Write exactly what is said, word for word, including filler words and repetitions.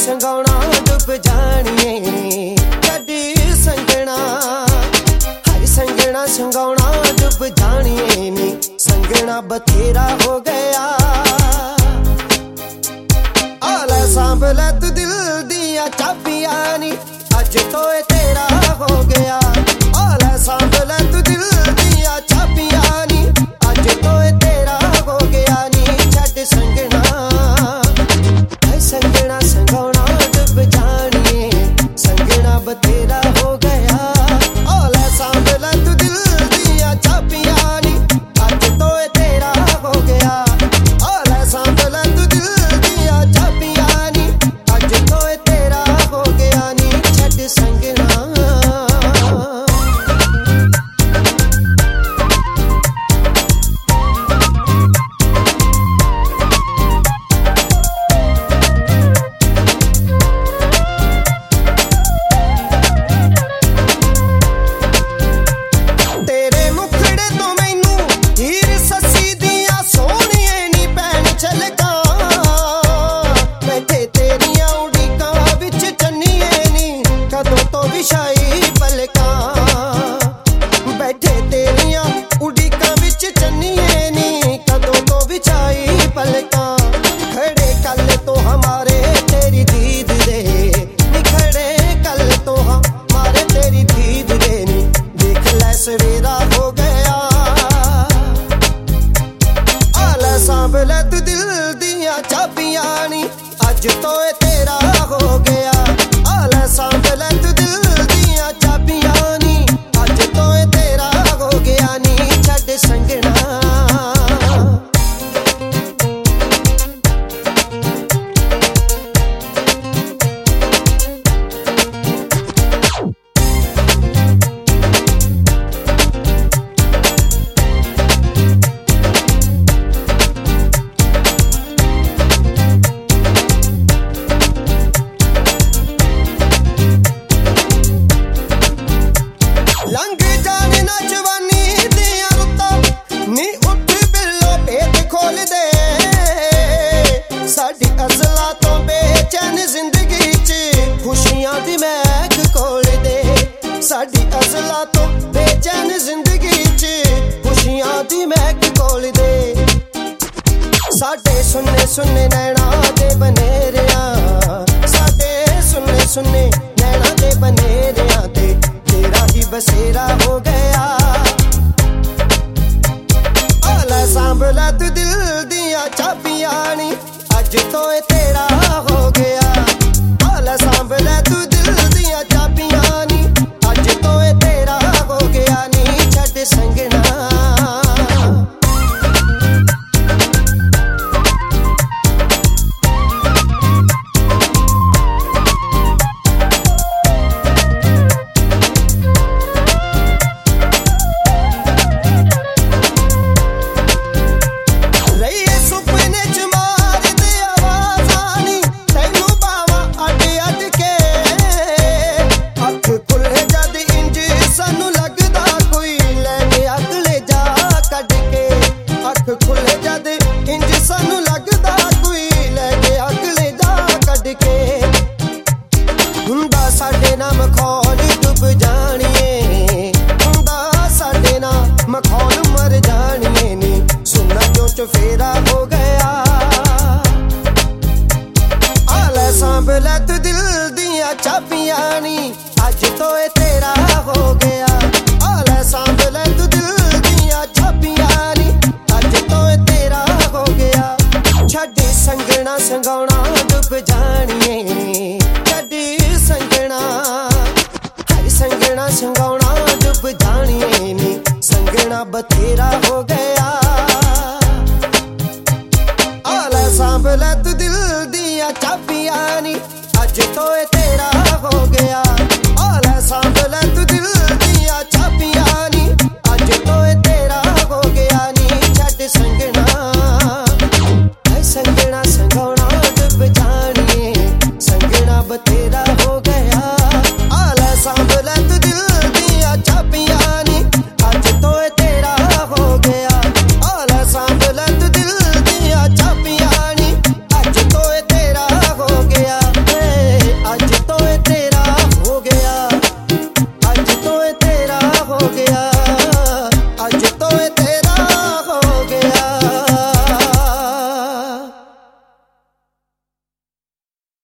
ਸੰਗਾਉਣਾ ਡੁੱਬ ਜਾਣੀਏ ਛੱਡੀ ਸੰਗਣਾ ਹਰ ਸੰਗਣਾ ਸੰਗਾਉਣਾ ਡੁੱਬ ਜਾਣੀਏ ਨੀ ਸੰਗਣਾ ਬਥੇਰਾ ਹੋ ਗਿਆ ਆਲਾ ਸਾਂਭ ਲੈ ਤੂੰ ਦਿਲ ਦੀਆਂ ਚਾਬੀਆਂ ਨੀ ਅੱਜ ਤੋਂ ਇਹ ਤੇਰਾ ਹੋ ਗਿਆ ਆਲਾ ਸਾਂਭ ਲੈ ਤੂੰ ਦਿਲ ਦੀਆਂ ਚਾਬੀਆਂ ਨੀ ਅੱਜ ਤੋਂ ਇਹ ਤੇਰਾ ਹੋ ਗਿਆ ਨੀ ਛੱਡ ਸੰਗਣਾ ਐ ਸੰਗਣਾ ਸੰਗਾਉਣਾ ਡੁੱਬ ਜਾਣੀਏ ਸੰਗਣਾ ਬਥੇਰਾ ਹੋ ਗਿਆ ਆਲਾ ਸਾਂਭ ਲੈ ਤੂੰ ਦਿਲ ਦੀਆਂ ਚਾਬੀਆਂ ਨੀ ਅੱਜ ਤੋਂ ਇਹ ਤੇਰਾ ਹੋ ਗਿਆ ਆਲਾ ਸਾਂਭ ਲੈ ਤੂੰ ਦਿਲ ਦੀਆਂ ਚਾਬੀਆਂ ਨੀ ਅੱਜ ਤੋਂ ਇਹ ਤੇਰਾ ਹੋ ਗਿਆ ਨੀ ਛੱਡ ਸੰਗਣਾ ਵਿਛਾਈ ਪਲਕਾਂ ਬੈਠੇ ਤੇਰੀਆਂ ਉਡੀਕਾਂ ਵਿੱਚ ਚੰਨੀਏ ਨੀ ਕਦੋਂ ਤੋਂ ਵਿਛਾਈ ਪਲਕਾਂ ਖੜੇ ਕੱਲ ਤੋਂ ਹਮਾਰੇ ਤੇਰੀ ਦੀਦ ਦੇ ਨੀ ਖੜੇ ਕੱਲ ਤੋਂ ਹਮਾਰੇ ਤੇਰੀ ਦੀਦ ਦੇ ਨੀ ਦੇਖ ਲੈ ਸਵੇਰਾ ਹੋ ਗਿਆ ਆਲਾ ਸਾਂਭ ਲੈ ਤੂੰ ਦਿਲ ਦੀਆਂ ਚਾਬੀਆਂ ਨੀ ਅੱਜ ਤੋਂ ਇਹ ਤੇਰਾ ਹੋ ਗਿਆ ਆਲਾ ਸਾਂਭ ਲੈ ਤੂੰ ਦਿਲ ਦੀਆਂ ਚਾਬੀਆਂ ਨੀ ਅੱਜ ਤੋਂ ਇਹ ਤੇਰਾ ਹੋ ਗਿਆ ਨੀ ਛੱਡ ਸੰਗਣਾ ਲੰਘ ਜਾਣੇ ਨਾ ਜਵਾਨੀ ਦੀਆਂ ਰੁੱਤਾਂ ਨੀ ਉੱਠ ਬਿੱਲੋ ਭੇਦ ਖੋਲ ਦੇ ਸਾਡੀ ਅਜ਼ਲਾਂ ਤੋਂ ਬੇਚੈਨ ਜ਼ਿੰਦਗੀ 'ਚ ਖੁਸ਼ੀਆਂ ਦੀ ਮਹਿਕ ਖੋਲ ਦੇ ਸਾਡੀ ਅਜ਼ਲਾਂ ਤੋਂ ਬੇਚੈਨ ਜ਼ਿੰਦਗੀ 'ਚ ਖੁਸ਼ੀਆਂ ਦੀ ਮਹਿਕ ਖੋਲ ਦੇ ਸਾਡੇ ਸੁੰਨੇ ਸੁੰਨੇ ਨੈਣਾ ਦੇ ਬਨੇਰਿਆਂ ਸਾਡੇ ਸੁੰਨੇ ਸੁੰਨੇ ਨੈਣਾ ਦੇ ਬਨੇਰਿਆਂ ਤੇ ਤੇਰਾ ਹੀ ਬਸੇਰਾ ਹੋ ਗਿਆ ਆਲਾ ਸਾਂਭ ਲੈ ਤੂੰ ਦਿਲ ਦੀਆਂ ਚਾਬੀਆਂ ਨੀ ਅੱਜ ਤੋਂ ਇਹ ਤੇਰਾ ਹੋ ਗਿਆ ਆਲਾ ਸਾਂਭ ਲੈ ਤੂੰ ਦਿਲ ਦੀਆਂ ਚਾਬੀਆਂ ਨੀ ਅੱਜ ਤੋਂ ਇਹ ਤੇਰਾ ਹੋ ਗਿਆ ਨੀ ਛੱਡ ਸੰਗਣਾ ਖੁੱਲੇ ਜਦ ਇੰਜ ਸਾਨੂੰ ਲੱਗਦਾ ਕੋਈ ਲੈ ਗਿਆ ਅਗਲੇ ਜਾ ਕੱਢ ਕੇ ਹੁੰਦਾ ਸਾਡੇ ਨਾਲ ਮਖੌਲ ਡੁੱਬ ਜਾਣੀਏ ਹੁੰਦਾ ਸਾਡੇ ਨਾਲ ਮਖੌਲ ਮਰ ਜਾਣੀਏ ਨੀ ਸੁਣਨਾ ਕਿਉਂ ਚਫੇਰਾ ਹੋ ਗਿਆ ਆਲਾ ਸਾਂਭ ਲੈ ਤੂੰ ਦਿਲ ਦੀਆਂ ਚਾਬੀਆਂ ਨੀ ਅੱਜ ਤੋਂ ਇਹ ਤੇਰਾ ਹੋ ਗਿਆ ਆਲਾ ਸਾਂਭ ਲੈ ਤੂੰ ਦਿਲ ਦੀਆਂ ਚਾਬੀਆਂ ਨੀ ਅੱਜ ਤੋਂ ਇਹ ਤੇਰਾ ਹੋ ਗਿਆ ਛੱਡ ਸੰਗਣਾ ਸੰਗਾਉਣਾ ਡੁੱਬ ਜਾਣੀਏ ਛੱਡ ਸੰਗਣਾ ਹਰ ਸੰਗਣਾ ਸੰਗਾਉਣਾ ਡੁੱਬ ਜਾਣੀਏ ਨੀ ਸੰਗਣਾ ਬਥੇਰਾ ਹੋ ਗਿਆ ਆਲਾ ਸਾਂਭ ਲੈ ਤੂੰ ਦਿਲ ਦੀਆਂ ਚਾਬੀਆਂ ਨੀ ਅੱਜ ਤੋਂ ਇਹ ਤੇਰਾ ਹੋ ਗਿਆ ਆਲਾ ਸਾਂਭ ਲੈ ਤੂੰ ਦਿਲ ਦੀਆਂ ਚਾਬੀਆਂ ਨੀ ਅੱਜ ਤੋਂ ਇਹ ਤੇਰਾ ਹੋ ਗਿਆ ਨੀ ਛੱਡ ਸੰਗਣਾ ਐ ਸੰਗਣਾ ਸੰਗਾਉਣਾ ਡੁੱਬ ਜਾਣੀਏ ਸੰਗਣਾ ਬਥੇਰਾ ਹੋ ਗਿਆ